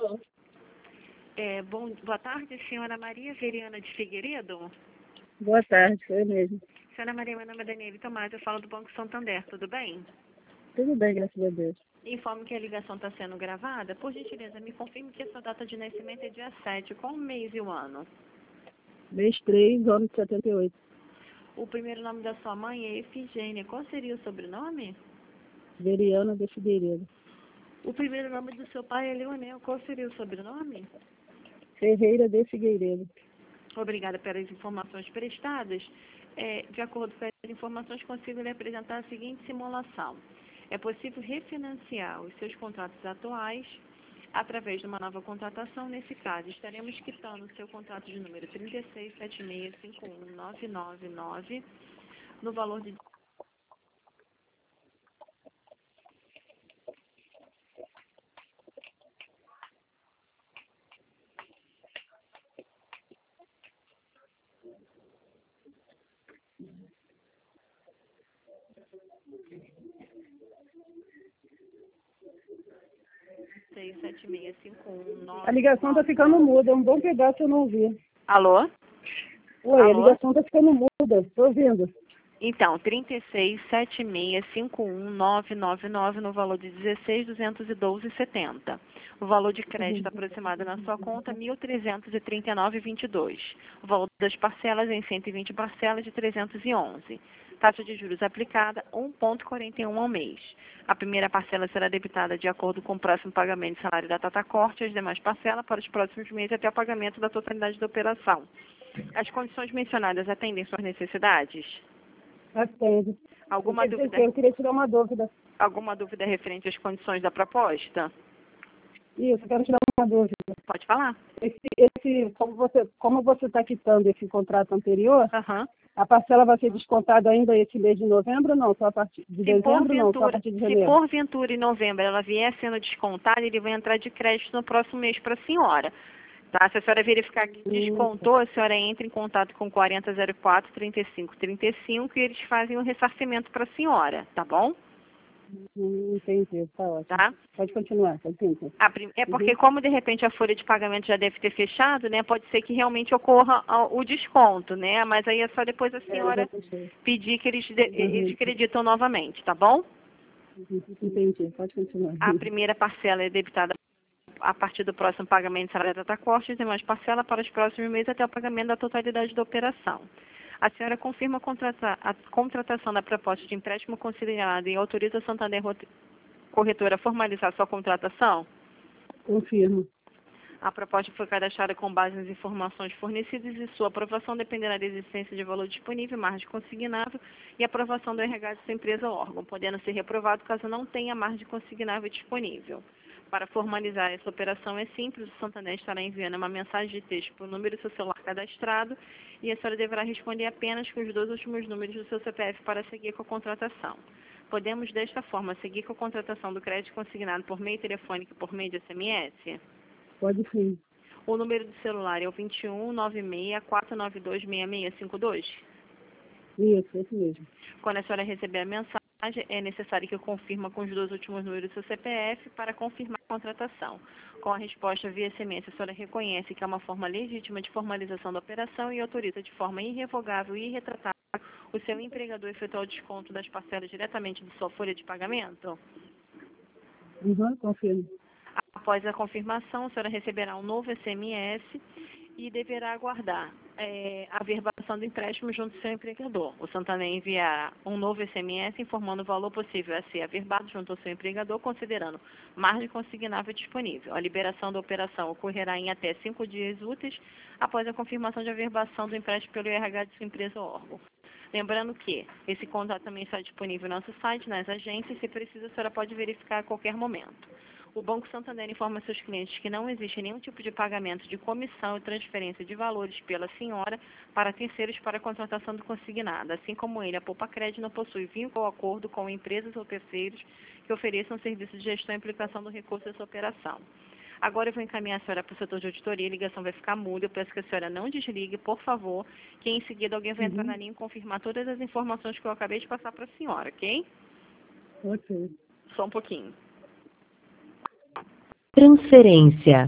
Boa tarde, senhora Maria Veriana de Figueiredo. Boa tarde, foi mesmo. Senhora Maria, meu nome é Daniele Tomás, eu falo do Banco Santander, tudo bem? Tudo bem, graças a Deus. Informo que a ligação está sendo gravada. Por gentileza, me confirme que a sua data de nascimento é dia 7, qual o mês e o ano? Mês 3, ano de 78. O primeiro nome da sua mãe é Efigênia, qual seria o sobrenome? Veriana de Figueiredo. O primeiro nome do seu pai é Leonel, qual seria o sobrenome? Ferreira de Figueiredo. Obrigada pelas informações prestadas. De acordo com as informações, consigo lhe apresentar a seguinte simulação. É possível refinanciar os seus contratos atuais através de uma nova contratação. Nesse caso, estaremos quitando o seu contrato de número 367651999 no valor de 367651999. A ligação está ficando muda, é um bom pedaço eu não ouvi. Alô? Oi, Alô? a ligação está ficando muda, estou ouvindo. Então, 367651999 no valor de 16.212,70. O valor de crédito aproximado na sua conta, 1.339,22. O valor das parcelas em 120 parcelas de 311. Taxa de juros aplicada, 1,41 ao mês. A primeira parcela será debitada de acordo com o próximo pagamento de salário da Tata Corte e as demais parcelas para os próximos meses até o pagamento da totalidade da operação. As condições mencionadas atendem suas necessidades? Atende. Alguma dúvida? Eu queria tirar uma dúvida. Alguma dúvida referente às condições da proposta? Isso, eu quero tirar uma dúvida. Pode falar. Como você está quitando esse contrato anterior, Aham. a parcela vai ser descontada ainda esse mês de novembro, não? Só a partir de dezembro, não? Só a partir de Se janeiro? porventura em novembro ela vier sendo descontada, ele vai entrar de crédito no próximo mês para a senhora. Tá? Se a senhora verificar que descontou, a senhora entra em contato com 4004-3535 e eles fazem o ressarcimento para a senhora, tá bom? Entendi, tá ótimo. Tá? Pode continuar, pode continuar. É porque como de repente a folha de pagamento já deve ter fechado, né? Pode ser que realmente ocorra o desconto, né? Mas aí é só depois a senhora pedir que eles creditam novamente, tá bom? Entendi, pode continuar. A primeira parcela é debitada a partir do próximo pagamento de salário da Tata Corte e demais parcela para os próximos meses até o pagamento da totalidade da operação. A senhora confirma a contratação da proposta de empréstimo considerada e autoriza a Santander Corretora a formalizar sua contratação? Confirmo. A proposta foi cadastrada com base nas informações fornecidas e sua aprovação dependerá da existência de valor disponível, margem consignável e aprovação do RH de sua empresa ou órgão, podendo ser reprovado caso não tenha margem consignável disponível. Para formalizar essa operação é simples, o Santander estará enviando uma mensagem de texto para o número do seu celular cadastrado e a senhora deverá responder apenas com os 2 últimos números do seu CPF para seguir com a contratação. Podemos, desta forma, seguir com a contratação do crédito consignado por meio telefônico e por meio de SMS? Pode sim. O número do celular é o 2196-492-6652? Isso, esse mesmo. Quando a senhora receber a mensagem, é necessário que eu confirme com os 2 últimos números do seu CPF para confirmar a contratação. Com a resposta via SMS, a senhora reconhece que é uma forma legítima de formalização da operação e autoriza de forma irrevogável e irretratável o seu empregador a efetuar o desconto das parcelas diretamente de sua folha de pagamento? Confirmo. Após a confirmação, a senhora receberá um novo SMS e deverá aguardar a verbação do empréstimo junto ao seu empregador. O Santander enviará um novo SMS informando o valor possível a ser averbado junto ao seu empregador, considerando margem consignável disponível. A liberação da operação ocorrerá em até 5 dias úteis após a confirmação de averbação do empréstimo pelo RH de sua empresa ou órgão. Lembrando que esse contrato também está disponível no nosso site, nas agências, se precisa, a senhora pode verificar a qualquer momento. O Banco Santander informa seus clientes que não existe nenhum tipo de pagamento de comissão e transferência de valores pela senhora para terceiros para a contratação do consignado. Assim como ele, a Poupa Crédito não possui vínculo ou acordo com empresas ou terceiros que ofereçam serviço de gestão e aplicação do recurso dessa operação. Agora eu vou encaminhar a senhora para o setor de auditoria, a ligação vai ficar muda, eu peço que a senhora não desligue, por favor, que em seguida alguém vai entrar na linha e confirmar todas as informações que eu acabei de passar para a senhora, ok? Ok. Só um pouquinho. Transferência.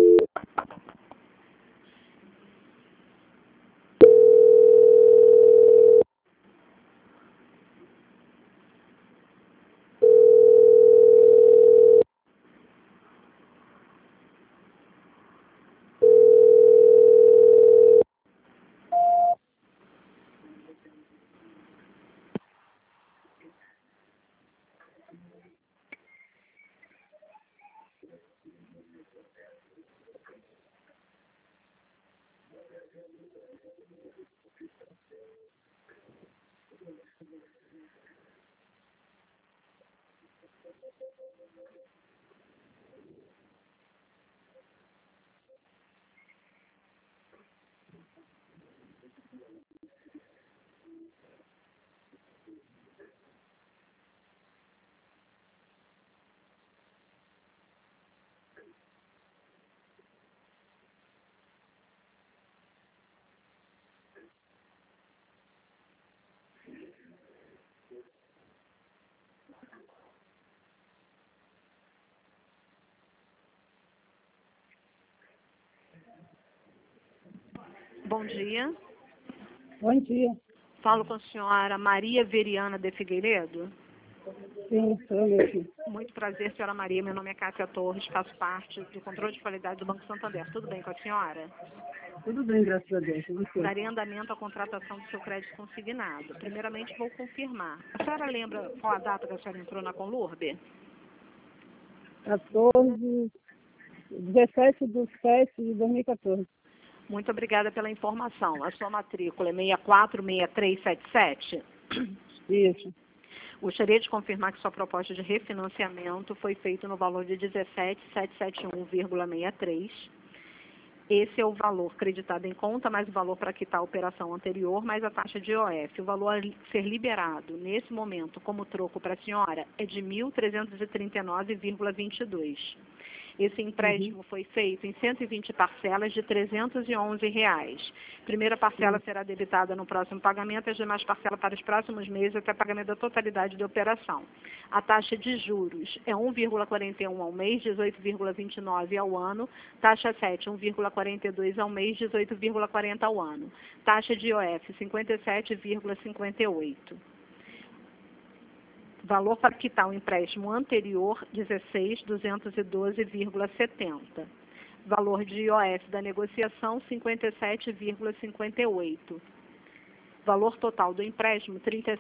Bom dia. Bom dia. Falo com a senhora Maria Veriana de Figueiredo. Sim, sou mesmo. Muito prazer, senhora Maria. Meu nome é Cátia Torres, faço parte do controle de qualidade do Banco Santander. Tudo bem com a senhora? Tudo bem, graças a Deus. E você? Darei andamento à contratação do seu crédito consignado. Primeiramente, vou confirmar. A senhora lembra qual a data que a senhora entrou na Conlurb? 17/7/2014. Muito obrigada pela informação. A sua matrícula é 646377. Isso. Gostaria de confirmar que sua proposta de refinanciamento foi feita no valor de 17.771,63. Esse é o valor creditado em conta, mais o valor para quitar a operação anterior, mais a taxa de IOF. O valor a ser liberado nesse momento como troco para a senhora é de 1.339,22. Esse empréstimo foi feito em 120 parcelas de R$ 311. Primeira parcela será debitada no próximo pagamento e as demais parcelas para os próximos meses até pagamento da totalidade da operação. A taxa de juros é 1,41 ao mês, 18,29 ao ano. Taxa 7, 1,42 ao mês, 18,40 ao ano. Taxa de IOF, 57,58. Valor para quitar o empréstimo anterior, 16.212,70. Valor de IOF da negociação, 57,58. Valor total do empréstimo,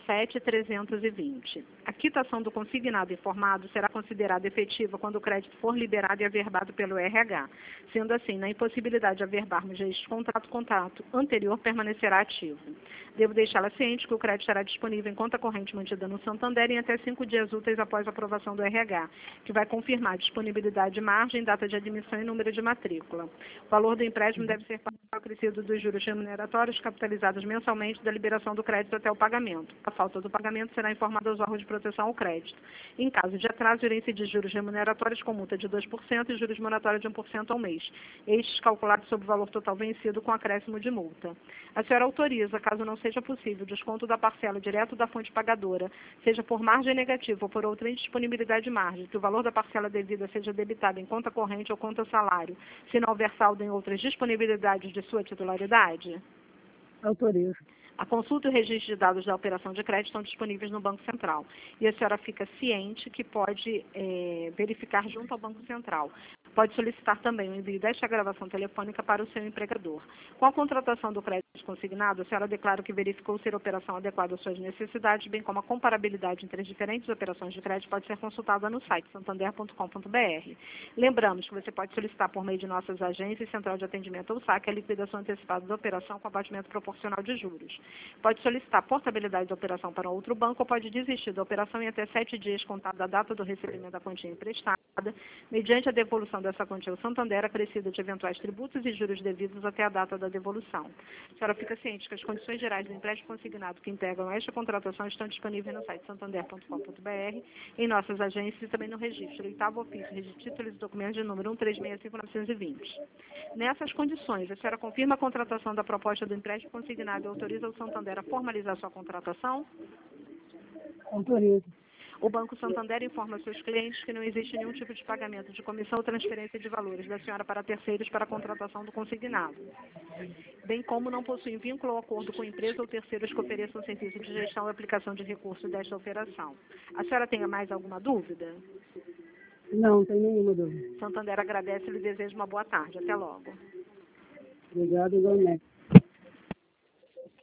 37.320. A quitação do consignado informado será considerada efetiva quando o crédito for liberado e averbado pelo RH. Sendo assim, na impossibilidade de averbarmos este contrato anterior permanecerá ativo. Devo deixá-la ciente que o crédito estará disponível em conta corrente mantida no Santander em até 5 dias úteis após a aprovação do RH, que vai confirmar a disponibilidade de margem, data de admissão e número de matrícula. O valor do empréstimo deve ser acrescido dos juros remuneratórios capitalizados mensalmente da liberação do crédito até o pagamento. A falta do pagamento será informada aos órgãos de proteção ao crédito. Em caso de atraso, irão incidir juros remuneratórios com multa de 2% e juros moratórios de 1% ao mês. Estes calculados sobre o valor total vencido com acréscimo de multa. A senhora autoriza, caso não seja possível, o desconto da parcela direto da fonte pagadora, seja por margem negativa ou por outra indisponibilidade de margem, que o valor da parcela devida seja debitado em conta corrente ou conta salário, se não houver saldo em outras disponibilidades de sua titularidade? Autorizo. A consulta e o registro de dados da operação de crédito estão disponíveis no Banco Central. E a senhora fica ciente que pode verificar junto ao Banco Central. Pode solicitar também o envio desta gravação telefônica para o seu empregador. Com a contratação do crédito consignado, a senhora declara que verificou ser a operação adequada às suas necessidades, bem como a comparabilidade entre as diferentes operações de crédito pode ser consultada no site santander.com.br. Lembramos que você pode solicitar por meio de nossas agências, Central de Atendimento ou SAC, a liquidação antecipada da operação com abatimento proporcional de juros. Pode solicitar portabilidade da operação para outro banco ou pode desistir da operação em até 7 dias contado da data do recebimento da quantia emprestada, mediante a devolução dessa quantia ao Santander acrescida de eventuais tributos e juros devidos até a data da devolução. A senhora fica ciente que as condições gerais do empréstimo consignado que integram esta contratação estão disponíveis no site santander.com.br, em nossas agências e também no registro, 8º ofício, registro de títulos e documentos de número 1365920. Nessas condições, a senhora confirma a contratação da proposta do empréstimo consignado e autoriza o Santander a formalizar sua contratação? Autorizo. O Banco Santander informa seus clientes que não existe nenhum tipo de pagamento de comissão ou transferência de valores da senhora para terceiros para a contratação do consignado, bem como não possui vínculo ou acordo com empresa ou terceiros que ofereçam serviço de gestão ou aplicação de recursos desta operação. A senhora tem mais alguma dúvida? Não, não tem nenhuma dúvida. Santander agradece e lhe deseja uma boa tarde. Até logo. Obrigado, igualmente.